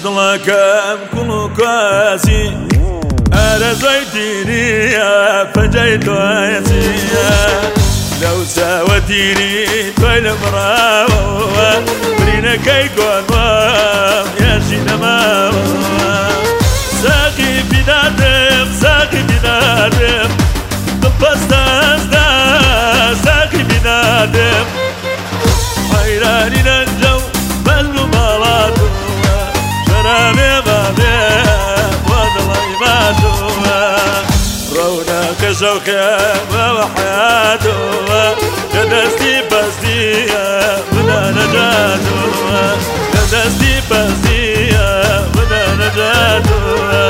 دڵەکەم کوڵ و کوازی ئارەزۆی تیریە پەنجەی تۆیەچیە لەو چاوە تیری تۆی لە بڕاوەوە برینەکەی گۆنوام یاشی نەماوە ساقی بیدادم ساقی بیدادم دڵپەستەزدا ساقی بیدادم حەیرانی نەنجە و بەزم و باڵاتوە شەرابێ بابێ وا دڵی باتوە ڕەونەقە شەوقێمەوە حەیاتوە کە دەستی بەستیە بدە نەجاتوە کە دەستی بەستیە بدە نەجاتوە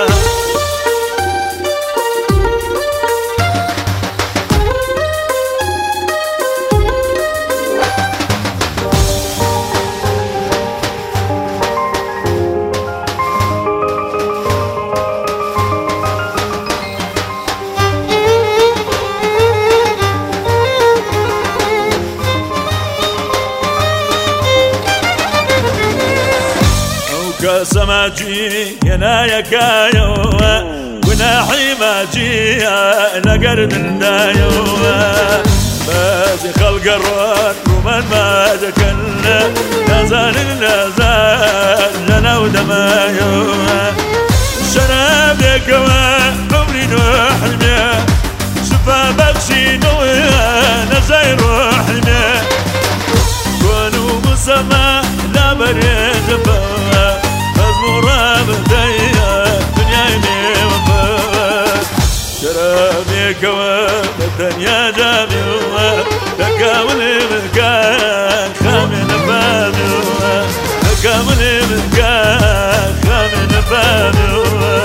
سەماجی هێنایەکایەوە گوناحی ماجیە لەگەر دندایەوە بەزی خەڵگە ڕۆن ڕوومەن مادەکەن نەزانن نەزان لەناو دەمایەوە شەرابێکەوە بەورین و حلمێ شفا بەخشینەوە نەزای ڕۆحلمێ کۆن و مسەما لابەرێژەبەوە ڕابدەیە دنیای نێوەبەر شەرابێکەوە بە تەنیا جامیوە دەکاولێ منکان خامێ نەفامیوە دەکاولێ منکان خامێ نەفامیوە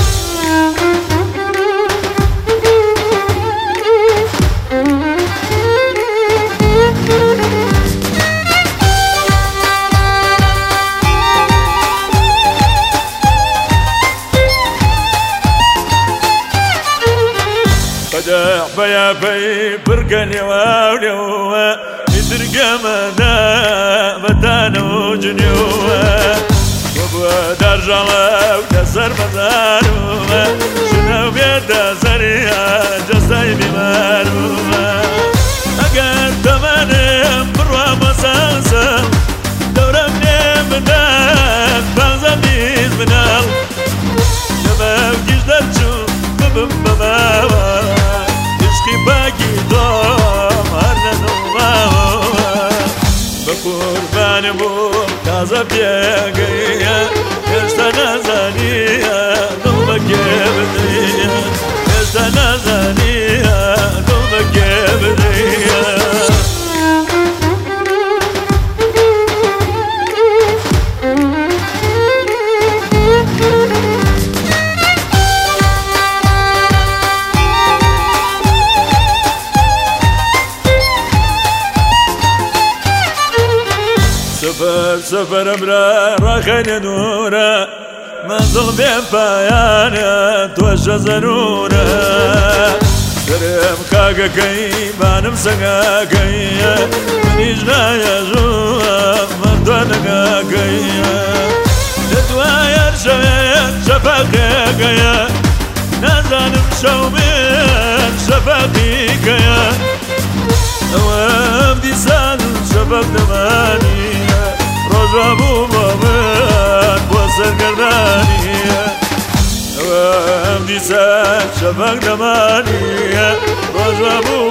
بەیابەی برگەنێواولێوە میدرگەمەدا بەتانە و جنێوە بۆ دارژەڵە و دەسەر بەزاروە ژنە و بێدە زەریا جەستای بیماروە ئەگەر دەمانم بڕوا مەساسم دەورەم لێ بدات بازە بیز بناڵ لەبەوگیش دەرچوو ببم بەماوە باقی دۆم هەر نەنوڵاوە بە قوربانم بووم تازە پێگەیە هێشتا نازانیە دڵ بەکێ بدەیە هێشتا نازانیە دڵ بەکێ بدەیە سەفەر ئەمرە ڕاخەینە نورە مەنزڵ بێ پایانە تۆشە زەنورە سرم خاگەکەی بانم سەنگاکەیە منیش نایەژووە مەندوە نەگاکەیە لە دوایەر شەوێت شەفەقێکەیە نازانم شەو بێت شەفەقیکەیە ئەوەم دیسان شەفەق دەمانیە ڕۆژە بوو بۆ من بۆ سەرگەردانیە ئەوەم دیسان شەفەق دەمانیە ڕۆژە بوو